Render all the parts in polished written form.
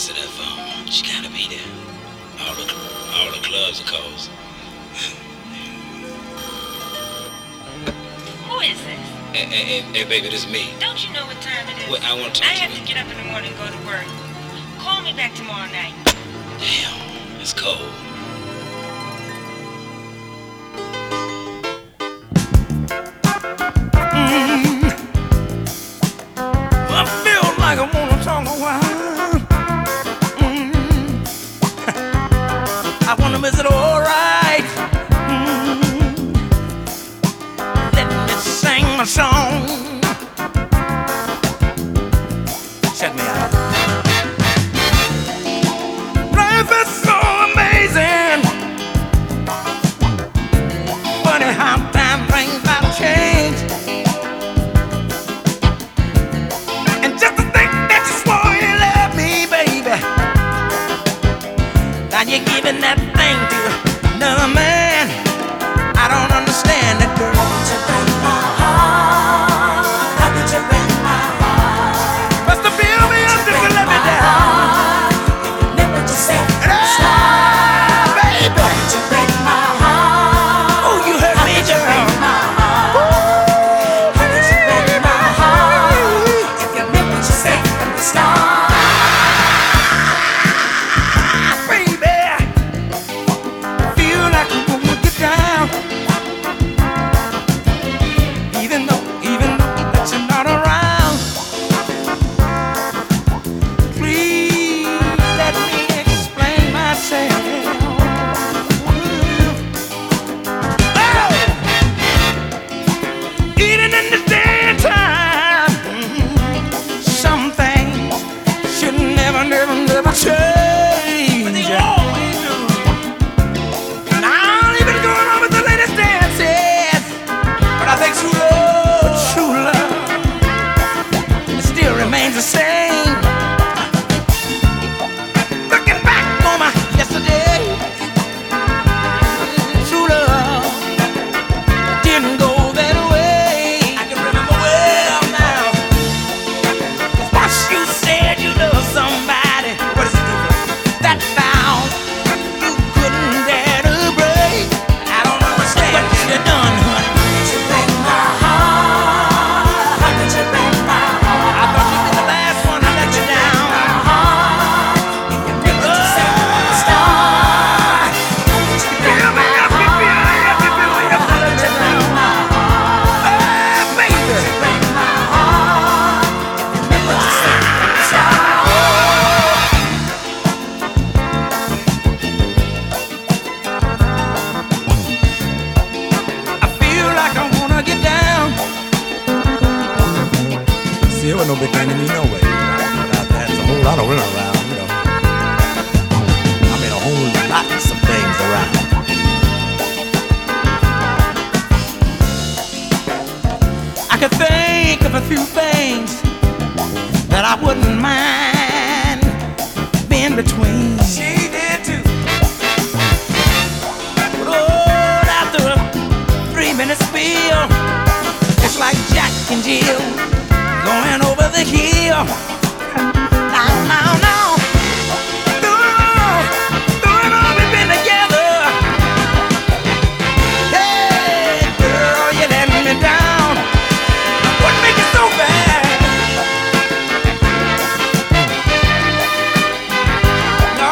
answer that phone. She gotta be there. All the clubs are closed. Who is this? Hey, baby, this is me. Don't you know what time it is? Well, I want to talk I to have you. to get up in the morning and go to work. Call me back tomorrow night. Damn, it's cold. I feel like I wanna talk a while. I wonder is it alright? Let me sing my song. Check me out. Life is so amazing. Funny how time brings about change. And just to think that you swore you loved me, baby. Now you're giving that thing to another man. I don't understand it, girl. How could you break my heart? How could you break my heart? Must have filled me up just to let me down. Never just said baby. How could you break my heart? Oh, you hurt me, girl. How could you break my heart? If you meant what you said from the start. Baby, feel like I'm gonna get down. Even though that you're not around. Please let me explain myself. Oh! Even in the daytime, some things should never change. But they always do. And I'll even go along with the latest dances. But I think true love, it still remains the same. Looking back on my yesterday, true love didn't go that way. I can remember well now. 'Cause once you said you love somebody, what does it do? That vow you couldn't dare to break. I don't understand what you done, honey. How could you break my heart? How could you break my heart? I thought you'd be the last one to let you down. If you meant what you said from the start. How could you break my heart? How could you break my heart? Oh, baby. How could you break my heart? If you meant what you said from the start. I feel like I wanna get down. See, it was no big thing to me, no way. There's a whole lot of women around, you know. I mean, a whole lot of some things around. I could think of a few things that I wouldn't mind being between. She did too. But oh, after a 3-minute spiel, it's like Jack and Jill going over the hill. Now. Through it all we've been together. Hey, girl, you let me down. What make it so bad? No.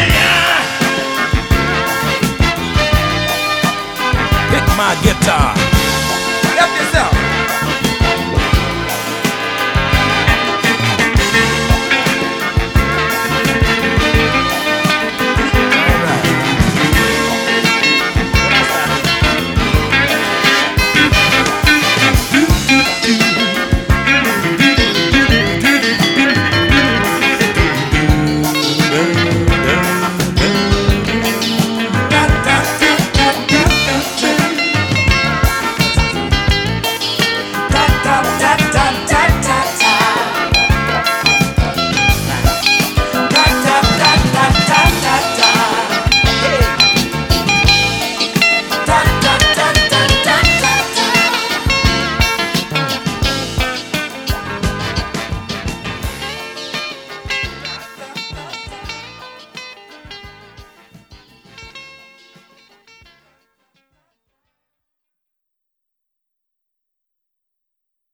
Pick my guitar.